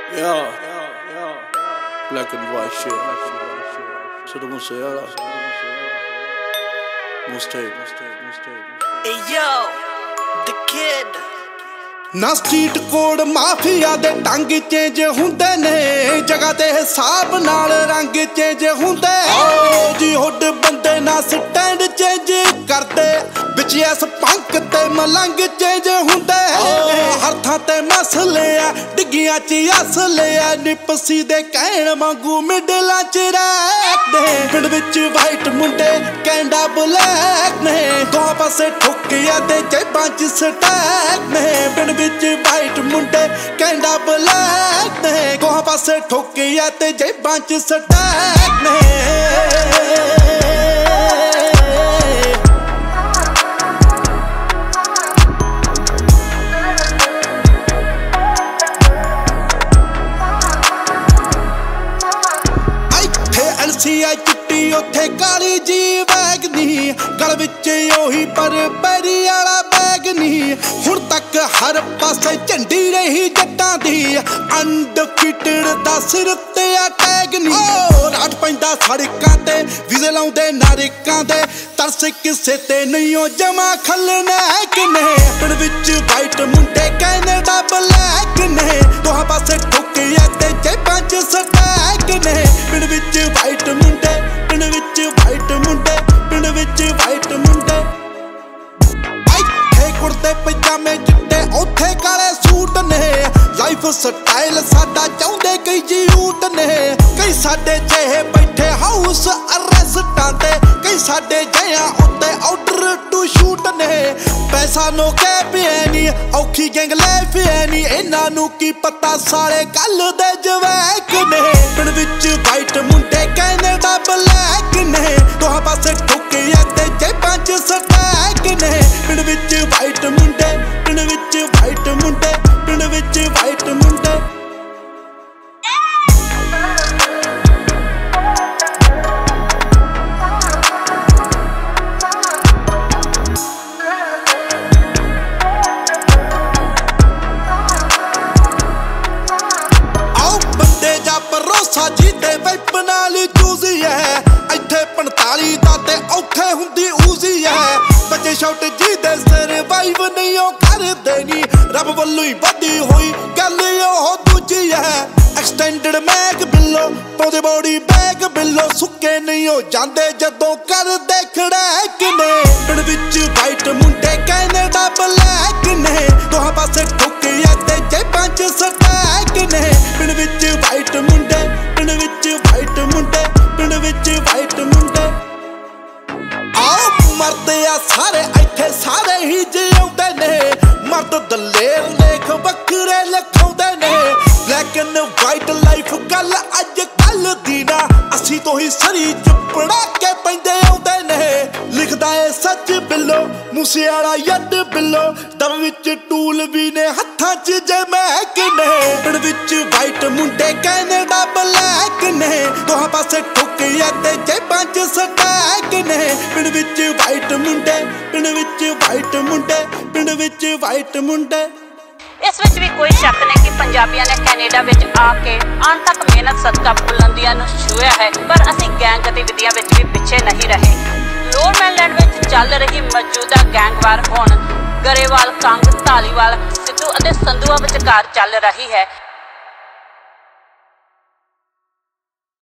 Yeah, black and white shit. Saddam Hussein. Mustard. Hey yo, the kid. ਨਾ street code mafia ਦੇ ਢੰਗ change ਹੁੰਦੇ ਨੇ, ਜਗ੍ਹਾ ਤੇ ਹਿਸਾਬ ਨਾਲ ਰੰਗ ਚੇਂਜ ਹੁੰਦੇ। ਜੀ ਹੁੱਡ ਬੰਦੇ ਨਾ ਸਟੈਂਡ ਚੇਂਜ ਕਰਦੇ, ਵਿੱਚ ਐਸ ਪੰਕ ਤੇ ਮਲੰਗ ਚੇਂਜ ਹੁੰਦੇ। ਹਰ ਥਾਂ ਤੇ ਮਸਲੇ ਆ, ਡਿੱਗੀਆਂ ਚ ਅਸਲੇ ਆ, ਨਿਪਸੀ ਦੇ ਕਹਿਣ ਵਾਂਗੂ ਮਿਡਲਾਂ ਚ ਰਹਿੰਦੇ। ਪਿੰਡ ਵਿੱਚ ਵਾਈਟ ਮੁੰਡੇ ਕੈਂਡਾ ਬਲੈਕ ਨੇ, ਦੋ ਪਾਸੇ ਠੁੱਕਿਆ ਤੇ ਜੇਬਾਂ ਚ ਸਟੈਕ ਨੇ। ਪਿੰਡ ਵਿੱਚ ਵਾਈਟ ਮੁੰਡੇ ਕੈਂਡਾ ਬਲੈਕ ਨੇ, ਦੋ ਪਾਸੇ ਠੁੱਕਿਆ ਤੇ ਜੇਬਾਂ ਚ ਸਟੈਕ ਨੇ। ਐਨਸੀਆਈ ਚਿੱਟੀ ਉੱਥੇ ਕਾਲੀ ਜੀ ਬੈਗ ਨੀ, ਗਲ ਵਿੱਚ ਉਹੀ ਪਰ ਪੈਰੀ ਵਾਲਾ ਬੈਗ ਨੀ। ਹੁਣ ਤੱਕ ਹਰ ਪਾਸੇ ਝੰਡੀ ਰਹੀ ਜੱਟਾਂ ਦੀ, ਅਨਡਿਫੀਟਡ ਦਾ ਸਿਰ ਤੇ ਆ ਟੈਗ ਨੀ। ਰਾਤ ਪੈਂਦਾ ਸੜਕਾਂ ਤੇ, ਵੀਜ਼ੇ ਲਾਉਂਦੇ ਨਾਰਿਕਾਂ ਦੇ, ਤਰਸ ਕਿਸੇ ਤੇ ਨਹੀਂ ਉਹ ਜਮਾ ਖਲਨੈਕ ਨੇ। ਪਿੰਡ ਵਿੱਚ ਵਾਈਟ ਮੁੰਡੇ ਕੈਨੇਡਾ ਬਲੈਕ ਨੇ, ਦੋਹਾਂ ਪਾਸੇ ਠੁੱਕਿਆ ਤੇ ਜੇਬਾਂ ਚ ਸਟੈਕ ਨੇ। ਪਿੰਡ ਵਿੱਚ ਵਾਈਟ ਮੁੰਡੇ, ਪਿੰਡ ਵਿੱਚ ਵਾਈਟ ਮੁੰਡੇ, ਪਿੰਡ ਵਿੱਚ ਵਾਈਟ ਮੁੰਡੇ। ਇੱਥੇ ਕੁੜਤੇ ਪਜਾਮੇ ਚਿੱਟੇ, ਉੱਥੇ ਕਾਲੇ ਸੂਟ ਨੇ, ਲਾਈਫ ਸਟਾਈਲ ਸਾਡਾ ਚਾਹੁੰਦੇ ਕਈ ਜਿਊਟ ਨੇ। ਕਈ ਸਾਡੇ ਜਿਹੇ ਬੈਠੇ ਹਾਊਸ ਅਰੈਸਟਾਂ ਤੇ, ਕਈ ਸਾਡੇ ਜਿਹਾਂ ਉੱਤੇ ਆਰਡਰ ਟੂ ਸ਼ੂਟ ਨੇ। ਪੈਸਾ ਨੋ ਕੇ ਪਿਆ ਨੀ, ਔਖੀ ਗੈਂਗ ਲੈ ਪਿਆ ਨੀ, ਇਹਨਾਂ ਨੂੰ ਕੀ ਪਤਾ ਸਾਲੇ ਕੱਲ ਦੇ ਜਵੈਕ ਨੇ। ਪਿੰਡ ਵਿੱਚ ਵਾਈਟ ਮੁੰਡੇ ਕੈਨੇਡਾ ਬਲੈਕ ਨੇ, ਦੋਹਾਂ ਪਾਸੇ ਠੁੱਕਿਆ ਤੇ ਜੇਬਾਂ ਚ ਸਟੈਕ ਨੇ। ਪਿੰਡ ਵਿੱਚ ਵਾਈਟ ਮੁੰਡੇ, ਪਿੰਡ ਵਿੱਚ ਵਾਈਟ ਮੁੰਡੇ, ਪਿੰਡ ਵਿੱਚ ਵਾਈਟ ਮੁੰਡੇ। ਭਰੋਸਾ ਜਿਹਦੇ ਵੈਪ ਨਾਲ ਚੂਜ਼ੀ ਹੈ, ਇੱਥੇ 45 ਦਾ ਤੇ ਔਥੇ ਹੁੰਦੀ ਊਜ਼ੀ ਹੈ। ਬੱਚੇ ਸ਼ਾਟ ਜਿਹਦੇ ਸਰਵਾਈਵ ਨਹੀਂ ਉਹ ਕਰਦੇ ਨੀ, ਰੱਬ ਵੱਲੋਂ ਹੀ ਵਧੀ ਹੋਈ ਗੱਲ ਉਹ ਦੂਜੀ ਹੈ। ਐਕਸਟੈਂਡਡ ਮੈਗ ਬਿੱਲੋ, ਪਾਉਂਦੇ ਬੋਡੀ ਬੈਗ ਬਿੱਲੋ, ਸੁੱਕੇ ਨਹੀਂ ਉਹ ਜਾਂਦੇ ਜਦੋਂ ਕਰਦੇ ਖੜੈਕ ਨੇ। ਪਿੰਡ ਵਿੱਚ ਵਾਈਟ ਮੁੰਡੇ ਕੈਨੇਡਾ ਬਲੈਕ ਨੇ, ਦੋਹਾਂ ਪਾਸੇ ਠੁੱਕਿਆ ਤੇ ਜੇਬਾਂ ਚ ਸਟੈਕ ਨੇ। ਪਿੰਡ ਵਿੱਚ ਵਾਈਟ ਮੁੰਡੇ, ਪਿੰਡ ਵਿੱਚ ਵਾਈਟ ਮੁੰਡੇ, ਪਿੰਡ ਵਿੱਚ ਵਾਈਟ ਮੁੰਡੇ। ਆਓ ਮਰਦੇ ਆ ਸਾਰੇ ਇੱਥੇ, ਸਾਰੇ ਹੀ ਜਿਉਂਦੇ ਨੇ, ਮਰਦ ਦਲੇਰ ਲੇਖ ਵੱਖਰੇ ਲਿਖਾਉਂਦੇ ਨੇ। ਬਲੈਕ ਐਂਡ ਵਾਈਟ ਲਾਈਫ ਗੱਲ ਅੱਜ ਕੱਲ ਦੀ ਨਾ, ਅਸੀਂ ਤੋਂ ਹੀ ਸਰੀ ਚਪੜਾ ਕੇ ਪੈਂਦੇ ਆਉਂਦੇ ਨੇ। ਲਿਖਦਾ ਏ ਸੱਚ ਬਿੱਲੋ, ਮੂਸੇ ਵਾਲਾ ਯੱਡ ਬਿੱਲੋ, ਦਮ ਵਿੱਚ ਟੂਲ ਵੀ ਨੇ ਹੱਥਾਂ ਚ ਜਮੈਕ ਨੇ। ਪਿੰਡ ਵਿੱਚ ਵਾਈਟ ਮੁੰਡੇ ਕੈਨੇਡਾ ਬਲੈਕ ਨੇ, ਦੋਹਾਂ ਪਾਸੇ ਠੁੱਕਿਆ ਤੇ ਜੇਬਾਂ ਚ ਸਟੈਕ ਨੇ। ਪਿੰਡ ਵਿੱਚ ਵਾਈਟ ਮੁੰਡੇ, ਪਿੰਡ ਵਿੱਚ ਵਾਈਟ ਮੁੰਡੇ, ਪਿੰਡ ਵਿੱਚ ਵਾਈਟ ਮੁੰਡੇ। ਇਸ ਵਿੱਚ ਵੀ ਕੋਈ ਸ਼ੱਕ ਨਹੀਂ ਕਿ ਪੰਜਾਬੀਆਂ ਨੇ ਕੈਨੇਡਾ ਵਿੱਚ ਆ ਕੇ ਅਣਥੱਕ ਮਿਹਨਤ ਸਦਕਾ ਬੁਲੰਦੀਆਂ ਨੂੰ ਛੂਹਿਆ ਹੈ, ਪਰ ਅਸੀਂ ਗੈਂਗ ਗਤੀਵਿਧੀਆਂ ਵਿੱਚ ਵੀ ਪਿੱਛੇ ਨਹੀਂ ਰਹੇ। ਲੋਅਰਮੈਨਲੈਂਡ ਵਿੱਚ ਚੱਲ ਰਹੀ ਮੌਜੂਦਾ ਗੈਂਗਵਾਰ ਹੁਣ ਗਰੇਵਾਲ, ਕੰਗ, ਧਾਲੀਵਾਲ, ਸਿੱਧੂ ਅਤੇ ਸੰਧੂਆ ਵਿਚਕਾਰ ਚੱਲ ਰਹੀ ਹੈ।